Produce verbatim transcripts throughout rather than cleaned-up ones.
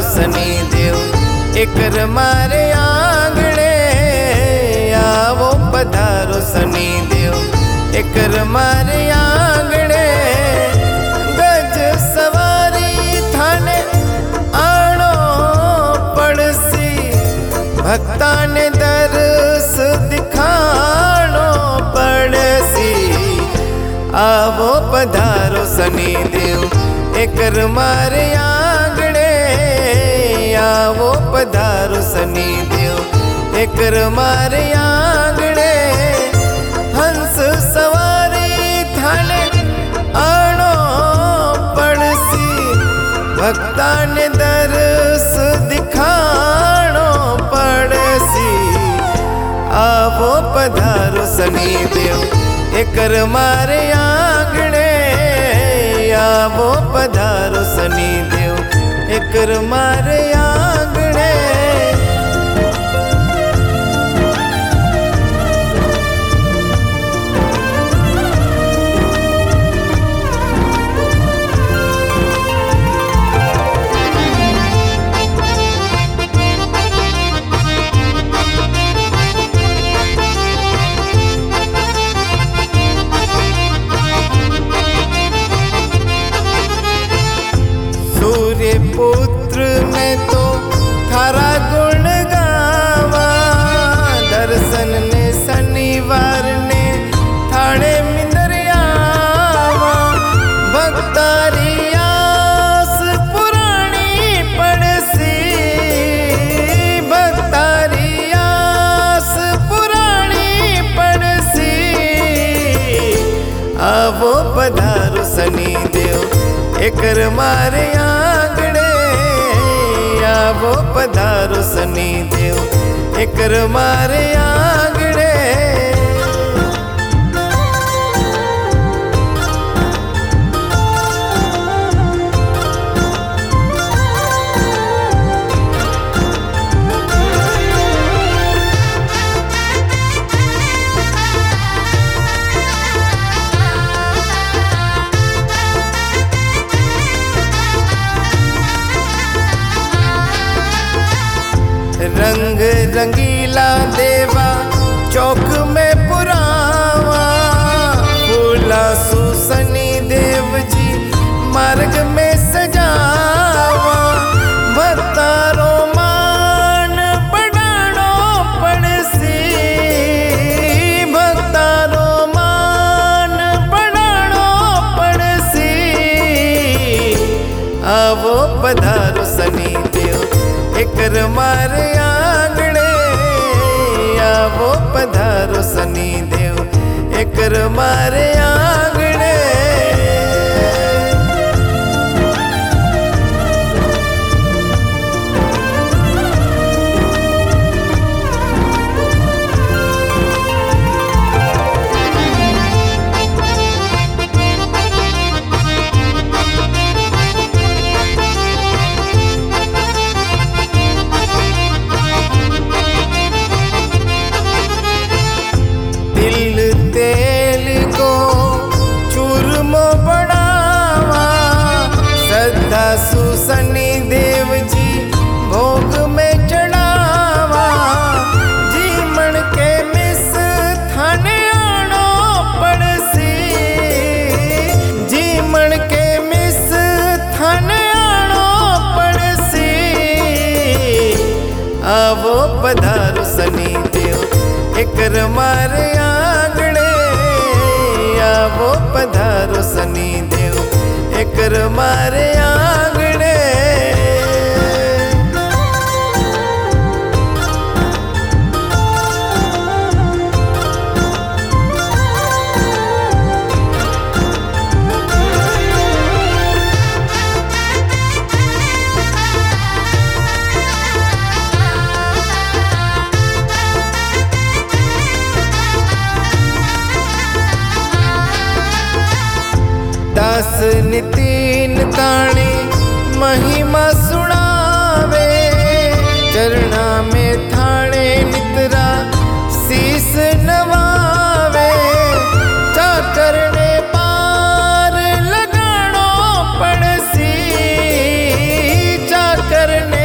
सनी देव एकर मारे आंगणे आवो पधारो सनी देव एकर मारे आंगणे गज सवारी थाने आणो पड़सी भक्ता ने दरस दिखाणो पड़सी आवो पधारो सनी देव एकर मारे आंगणे आवो पधारो सनी देव एकर मारे आंगणे हंस सवारी थाने आणो पड़सी भक्ता ने दरस दिखाणो पड़सी आवो पधारो सनी देव एकर मारे आंगणे आवो पधारो सनी देव एकर मारे आंगणे। पुत्र में तो थारा गुण गावा दर्शन ने शनिवार ने थाने मिंदरियावा भक्तारी आस पुरानी पड़सी भक्तारी आस पुरानी पड़सी आवो पधारो सनी देव एकर मारे आंगणे आवो पधारो सनी देव एकर मारे आंगणे। रंग रंगीला देवा चौक में पुरावा फूला सुसनी देव जी मार्ग में सजावा भक्तारो मान बढ़ाणो पड़सी भक्तारो मान बढ़ाणो पड़सी आवो पधारो सनी देव एकर मारे आंगणे आवो पधारो सनी देव एकर मारे आंगणे। तेल को चूरमो बढ़ावा श्रद्धा सुसनी देव जी भोग में चढ़ावा जीमण के मिस थाने आणो पड़सी जीमण के मिस थाने आणो पड़सी आवो पधारो सनी देव एकर मारे आंगणे आवो पधारो सनी देव एकर मारे आंगणे। दास नितीन ताणी महिमा सुनावे चरणा में थाने नितरा शीस नवावे चाकर ने पार लगाणो पड़सी चाकर ने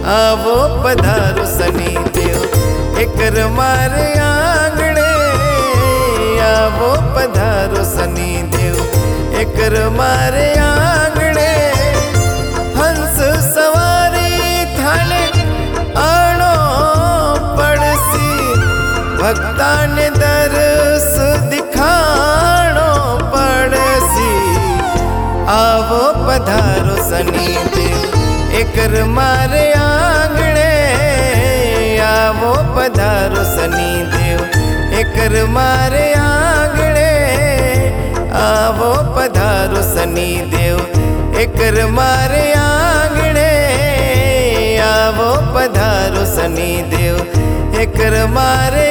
आवो पधारो शनि देव एकर मारे आंगणे आवो पधारो शनि देव एकर मारे आंगणे हंस सवारी थाने आणो पड़सी भक्ताने दरस दिखाणो पड़सी आवो पधारो शनि देव एकर मारे आंगणे आवो पधारो शनि देव एकर मारे आंगणे आवो पधारो शनि देव एकर मारे आंगणे आवो पधारो शनि देव एकर मारे